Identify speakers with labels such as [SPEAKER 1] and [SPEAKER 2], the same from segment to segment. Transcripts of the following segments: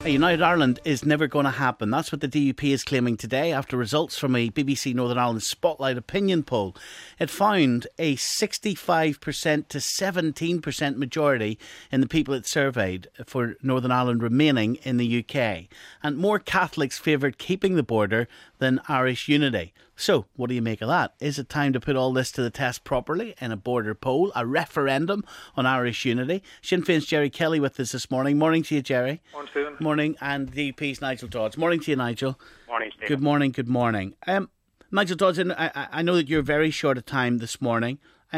[SPEAKER 1] United Ireland is never going to happen. That's what the DUP is claiming today after results from a BBC Northern Ireland Spotlight opinion poll. It found a 65% to 17% majority in the people it surveyed for Northern Ireland remaining in the UK. And more Catholics favoured keeping the border than Irish unity. So, what do you make of that? Is it time to put all this to the test properly in a border poll, a referendum on Irish unity? Sinn Féin's Jerry Kelly with us this morning. Morning to you, Jerry.
[SPEAKER 2] Morning, Stephen.
[SPEAKER 1] Morning, and DUP's Nigel Dodds. Morning to you, Nigel.
[SPEAKER 2] Morning, Stephen.
[SPEAKER 1] Good morning, good morning. Nigel Dodds, I know that you're very short of time this morning.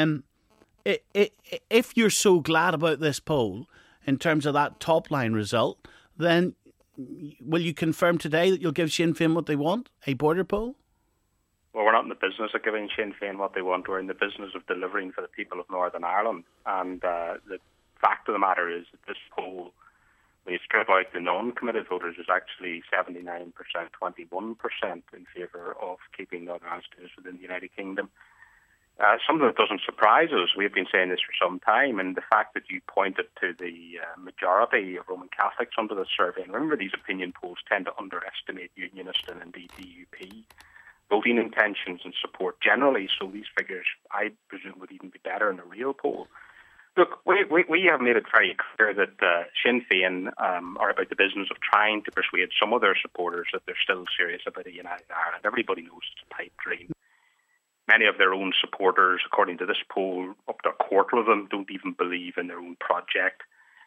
[SPEAKER 1] If you're so glad about this poll, in terms of that top-line result, then will you confirm today that you'll give Sinn Féin what they want, a border poll?
[SPEAKER 2] Well, we're not in the business of giving Sinn Féin what they want. We're in the business of delivering for the people of Northern Ireland. And the fact of the matter is that this poll, when you strip out the non-committed voters, is actually 79%, 21% in favour of keeping Northern Ireland students within the United Kingdom. Something that doesn't surprise us. We've been saying this for some time, and the fact that you pointed to the majority of Roman Catholics under the survey, and remember these opinion polls tend to underestimate Unionist and indeed DUP voting intentions and support generally, so these figures, I presume, would even be better in a real poll. Look, we have made it very clear that Sinn Féin are about the business of trying to persuade some of their supporters that they're still serious about a United Ireland. Everybody knows it's a pipe dream. Many of their own supporters, according to this poll, up to a quarter of them don't even believe in their own project.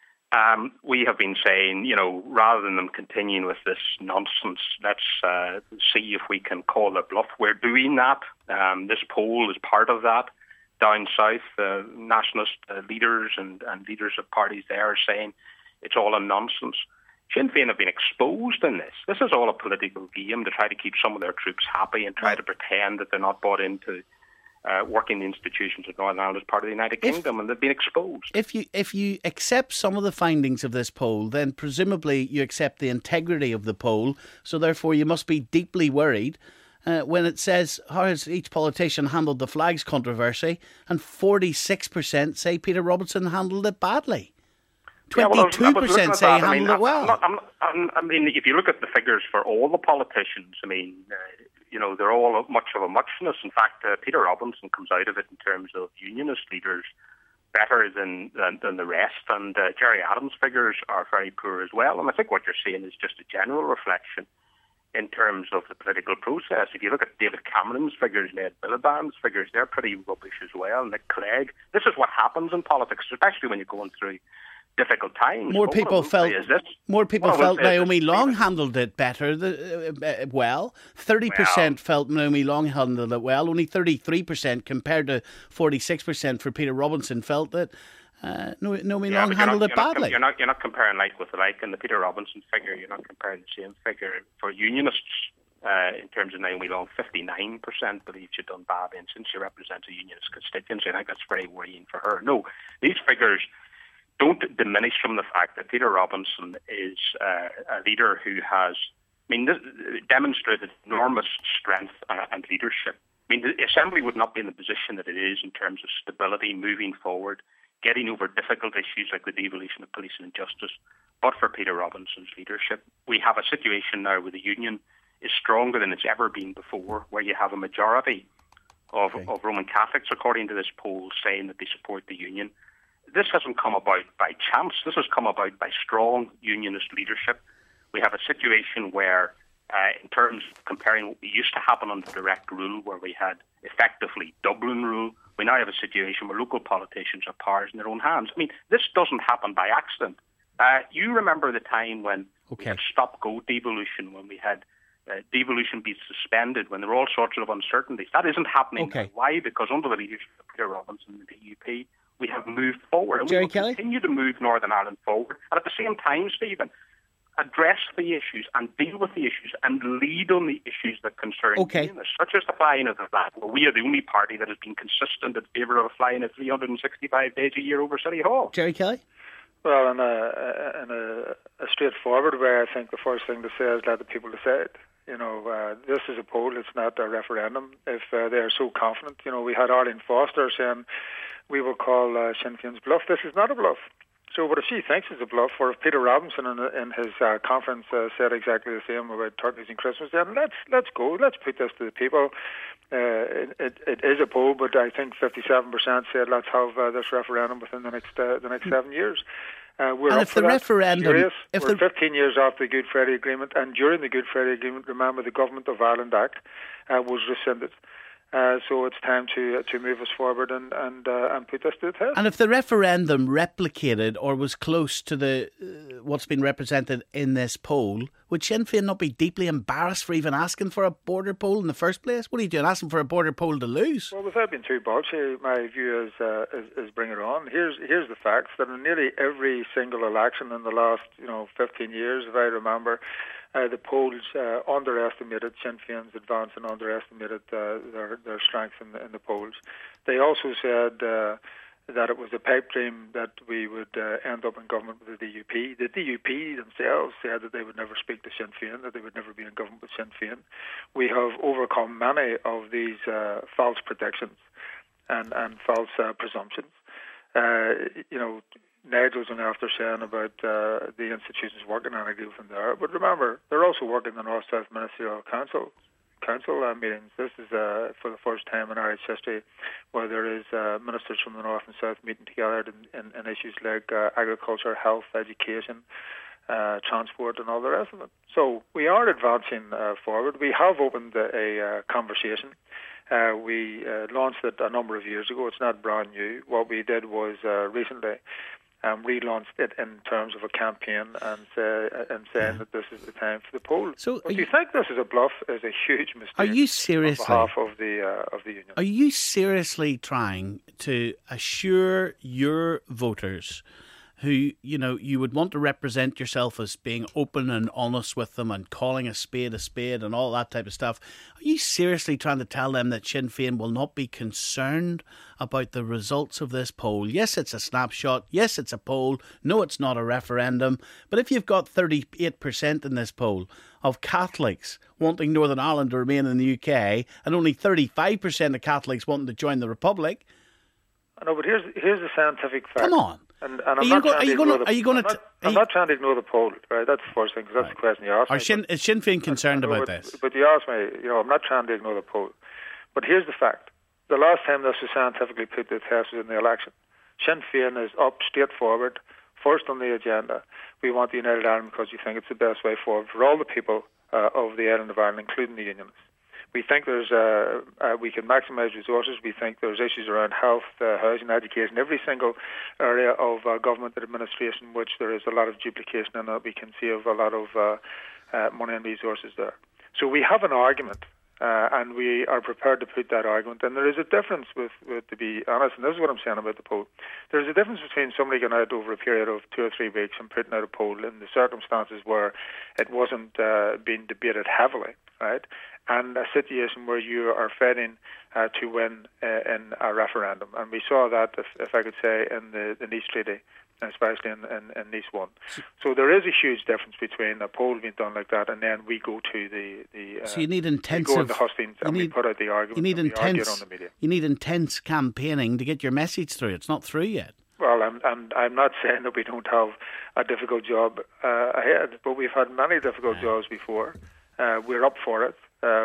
[SPEAKER 2] We have been saying, rather than them continuing with this nonsense, let's see if we can call their bluff. We're doing that. This poll is part of that. Down south, nationalist leaders and leaders of parties there are saying it's all a nonsense. Sinn Féin have been exposed in this. This is all a political game to try to keep some of their troops happy and try to pretend that they're not bought into working the institutions of Northern Ireland as part of the United Kingdom, and they've been exposed.
[SPEAKER 1] If you accept some of the findings of this poll, then presumably you accept the integrity of the poll, so therefore you must be deeply worried when it says, how has each politician handled the flags controversy, and 46% say Peter Robinson handled it badly. 22% say he handled it well.
[SPEAKER 2] If you look at the figures for all the politicians, they're all much of a muchness. In fact, Peter Robinson comes out of it in terms of unionist leaders better than the rest, and Gerry Adams' figures are very poor as well. And I think what you're seeing is just a general reflection in terms of the political process. If you look at David Cameron's figures, Ned Miliband's figures, they're pretty rubbish as well. Nick Clegg. This is what happens in politics, especially when you're going through difficult times.
[SPEAKER 1] More people felt Naomi Long handled it better. 30% felt Naomi Long handled it well. Only 33% compared to 46% for Peter Robinson felt that Naomi Long handled it badly.
[SPEAKER 2] You're not comparing like with like, and the Peter Robinson figure, you're not comparing the same figure. For Unionists, in terms of Naomi Long, 59% believe she'd done bad, and since she represents a Unionist constituency, I think that's very worrying for her. No, these figures don't diminish from the fact that Peter Robinson is a leader who has demonstrated enormous strength and leadership. The Assembly would not be in the position that it is in terms of stability moving forward, getting over difficult issues like the devolution of police and justice, but for Peter Robinson's leadership. We have a situation now where the Union is stronger than it's ever been before, where you have a majority of Roman Catholics, according to this poll, saying that they support the Union. This hasn't come about by chance. This has come about by strong unionist leadership. We have a situation where, in terms of comparing what used to happen under direct rule, where we had effectively Dublin rule, we now have a situation where local politicians have powers in their own hands. This doesn't happen by accident. You remember the time when we had stop-go devolution, when we had devolution be suspended, when there were all sorts of uncertainties. That isn't happening now. Why? Because under the leadership of Peter Robinson and the DUP, we have moved forward. And we will continue to move Northern Ireland forward. And at the same time, Stephen, address the issues and deal with the issues and lead on the issues that concern unionists, such as the flying of the flag, where we are the only party that has been consistent in favour of flying at 365 days a year over City Hall.
[SPEAKER 1] Jerry Kelly?
[SPEAKER 3] Well, in a straightforward way, I think the first thing to say is let the people decide. This is a poll, it's not a referendum. If they are so confident, we had Arlene Foster saying we will call Sinn Féin's bluff. This is not a bluff. So what if she thinks it's a bluff, or if Peter Robinson in his conference said exactly the same about turkeys and Christmas, then let's go. Let's put this to the people. It is a poll, but I think 57% said let's have this referendum within the next 7 years. We're
[SPEAKER 1] and
[SPEAKER 3] up
[SPEAKER 1] if
[SPEAKER 3] for
[SPEAKER 1] the
[SPEAKER 3] that.
[SPEAKER 1] referendum,
[SPEAKER 3] We're 15 years after the Good Friday Agreement, and during the Good Friday Agreement, remember the Government of Ireland Act was rescinded. So it's time to move us forward and put this to the test.
[SPEAKER 1] And if the referendum replicated or was close to the what's been represented in this poll, would Sinn Féin not be deeply embarrassed for even asking for a border poll in the first place? What are you doing, asking for a border poll to lose?
[SPEAKER 3] Well, without being too boxy, my view is bring it on. Here's the facts that in nearly every single election in the last 15 years, if I remember, the polls underestimated Sinn Féin's advance and underestimated their strength in the polls. They also said that it was a pipe dream that we would end up in government with the DUP. The DUP themselves said that they would never speak to Sinn Féin, that they would never be in government with Sinn Féin. We have overcome many of these false predictions and false presumptions. Nigel's on after saying about the institutions working, and I agree with him there. But remember, they're also working the North-South Ministerial Council meetings. This is for the first time in Irish history where there is ministers from the North and South meeting together in issues like agriculture, health, education, transport and all the rest of it. So we are advancing forward. We have opened a conversation. We launched it a number of years ago. It's not brand new. What we did was recently relaunched it in terms of a campaign and saying that this is the time for the poll.
[SPEAKER 1] So
[SPEAKER 3] but you think this is a bluff is a huge mistake.
[SPEAKER 1] Are you seriously,
[SPEAKER 3] on behalf of the union?
[SPEAKER 1] Are you seriously trying to assure your voters, who you would want to represent yourself as being open and honest with them and calling a spade and all that type of stuff? Are you seriously trying to tell them that Sinn Féin will not be concerned about the results of this poll? Yes, it's a snapshot. Yes, it's a poll. No, it's not a referendum. But if you've got 38% in this poll of Catholics wanting Northern Ireland to remain in the UK and only 35% of Catholics wanting to join the Republic...
[SPEAKER 3] I know, but here's the scientific fact.
[SPEAKER 1] Come on.
[SPEAKER 3] And I'm not trying to ignore the poll, right? That's the first thing, because that's the question you asked me.
[SPEAKER 1] Is Sinn Féin concerned about this?
[SPEAKER 3] But you asked me, I'm not trying to ignore the poll. But here's the fact. The last time this was scientifically put to the test was in the election. Sinn Féin is up straightforward, first on the agenda. We want the United Ireland because we think it's the best way forward for all the people of the island of Ireland, including the Unionists. We think we can maximise resources. We think there's issues around health, housing, education, every single area of government and administration which there is a lot of duplication in it. We can save a lot of money and resources there. So we have an argument, and we are prepared to put that argument. And there is a difference with to be honest, and this is what I'm saying about the poll. There's a difference between somebody going out over a period of 2 or 3 weeks and putting out a poll in the circumstances where it wasn't being debated heavily, right? And a situation where you are fighting to win in a referendum. And we saw that, if I could say, in the Nice Treaty, especially in Nice 1. So there is a huge difference between a poll being done like that and then we go to the
[SPEAKER 1] so you need intensive...
[SPEAKER 3] We go in the hustings and we put out the argument
[SPEAKER 1] you need
[SPEAKER 3] and
[SPEAKER 1] intense,
[SPEAKER 3] we argue it on the media.
[SPEAKER 1] You need intense campaigning to get your message through. It's not through yet.
[SPEAKER 3] Well, I'm not saying that we don't have a difficult job ahead, but we've had many difficult jobs before. We're up for it.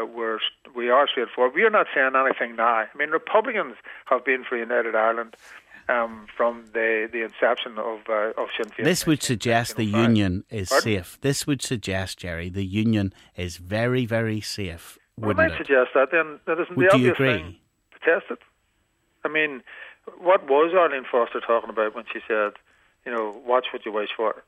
[SPEAKER 3] We are straightforward. We are not saying anything now. I mean, Republicans have been for United Ireland from the inception of Sinn Féin.
[SPEAKER 1] This would suggest the union is safe. This would suggest, Jerry, the union is very, very safe.
[SPEAKER 3] Well, I might suggest that. Then that isn't the obvious thing to test it. I mean, what was Arlene Foster talking about when she said, watch what you wish for?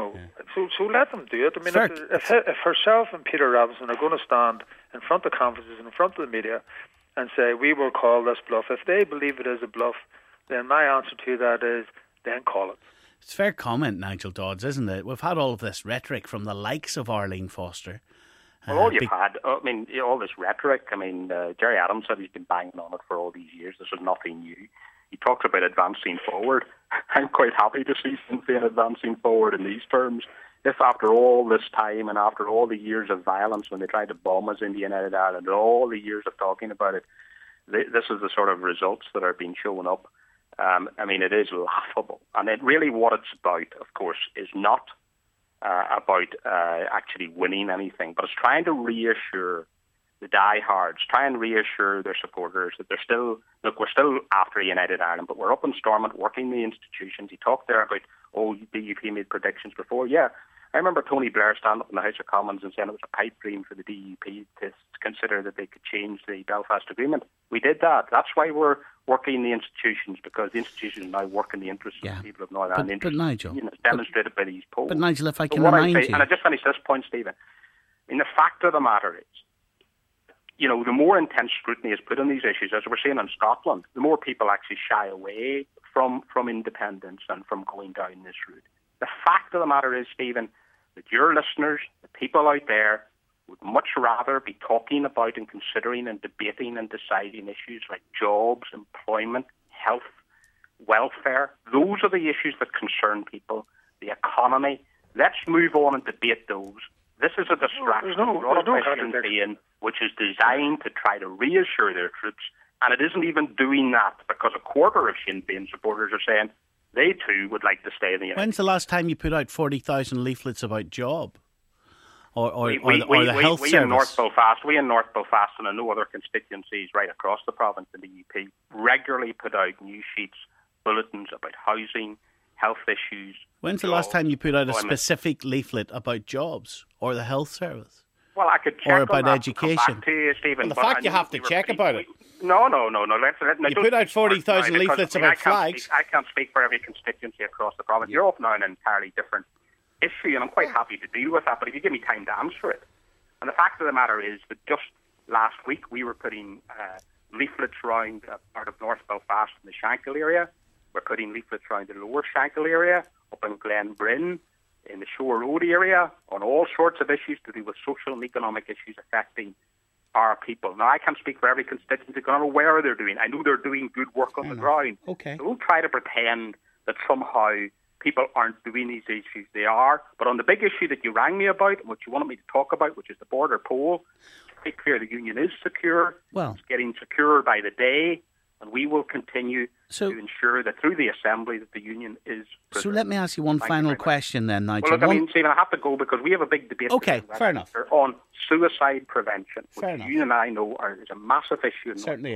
[SPEAKER 3] So let them do it. I mean, if herself and Peter Robinson are going to stand in front of conferences and in front of the media and say, we will call this bluff, if they believe it is a bluff, then my answer to that is, then call it.
[SPEAKER 1] It's a fair comment, Nigel Dodds, isn't it? We've had all of this rhetoric from the likes of Arlene Foster.
[SPEAKER 2] Well, all you've had, all this rhetoric, Gerry Adams said he's been banging on it for all these years. This is nothing new. He talks about advancing forward. I'm quite happy to see Sinn Féin advancing forward in these terms. If after all this time and after all the years of violence when they tried to bomb us in the United Ireland, all the years of talking about it, this is the sort of results that are being shown up. I mean, it is laughable. And really what it's about, of course, is not about actually winning anything, but it's trying to reassure the diehards, try and reassure their supporters that they're still, look, we're still after United Ireland, but we're up in Stormont working the institutions. He talked there about, the DUP made predictions before. Yeah, I remember Tony Blair standing up in the House of Commons and saying it was a pipe dream for the DUP to consider that they could change the Belfast Agreement. We did that. That's why we're working the institutions, because the institutions now work in the interests of the people of Northern Ireland.
[SPEAKER 1] But Nigel,
[SPEAKER 2] it's demonstrated by these polls.
[SPEAKER 1] But Nigel, if I can remind you,
[SPEAKER 2] and I just finish this point, Stephen. I mean, the fact of the matter is, the more intense scrutiny is put on these issues, as we're seeing in Scotland, the more people actually shy away from independence and from going down this route. The fact of the matter is, Stephen, that your listeners, the people out there, would much rather be talking about and considering and debating and deciding issues like jobs, employment, health, welfare. Those are the issues that concern people, the economy. Let's move on and debate those. This is a distraction which is designed to try to reassure their troops, and it isn't even doing that because a quarter of Sinn Féin supporters are saying they too would like to stay in the United.
[SPEAKER 1] When's the last time you put out 40,000 leaflets about job or the health service?
[SPEAKER 2] We in North Belfast and in no other constituencies right across the province in the UP regularly put out news sheets, bulletins about housing, health issues.
[SPEAKER 1] When's the last time you put out a specific leaflet about jobs or the health service?
[SPEAKER 2] Well, I could check
[SPEAKER 1] or about
[SPEAKER 2] on
[SPEAKER 1] education.
[SPEAKER 2] Come back to you, Stephen,
[SPEAKER 1] well, the fact you have to check about it.
[SPEAKER 2] No.
[SPEAKER 1] You put out 40,000 leaflets about flags.
[SPEAKER 2] I can't speak for every constituency across the province. You're up now an entirely different issue, and I'm quite happy to deal with that, but if you give me time to answer it. And the fact of the matter is that just last week we were putting leaflets around part of North Belfast in the Shankill area. We're putting leaflets around the Lower Shankill area, up in Glenbryn, in the Shore Road area, on all sorts of issues to do with social and economic issues affecting our people. Now, I can't speak for every constituency, because I don't know where they're doing. I know they're doing good work on the ground.
[SPEAKER 1] Okay.
[SPEAKER 2] So don't try to pretend that somehow people aren't doing these issues. They are. But on the big issue that you rang me about, and what you wanted me to talk about, which is the border poll, it's quite clear the union is secure.
[SPEAKER 1] Well,
[SPEAKER 2] it's getting securer by the day, and we will continue to ensure that through the Assembly that the union is preserved.
[SPEAKER 1] So let me ask you one final question then, Nigel.
[SPEAKER 2] Well, look, Stephen, I have to go because we have a big debate
[SPEAKER 1] fair enough.
[SPEAKER 2] on suicide prevention, which
[SPEAKER 1] fair enough.
[SPEAKER 2] You and I know is a massive issue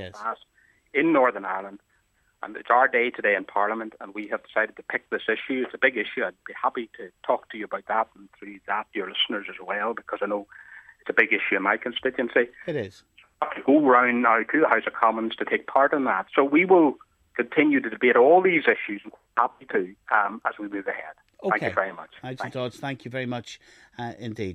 [SPEAKER 2] in Northern Ireland. And it's our day today in Parliament, and we have decided to pick this issue. It's a big issue. I'd be happy to talk to you about that, and through that, your listeners as well, because I know it's a big issue in my constituency.
[SPEAKER 1] It is.
[SPEAKER 2] I have to go round now to the House of Commons to take part in that. So we will continue to debate all these issues, and we're happy to, as we move ahead.
[SPEAKER 1] Okay.
[SPEAKER 2] Thank you very much.
[SPEAKER 1] Nigel Dodds, thank you very much indeed.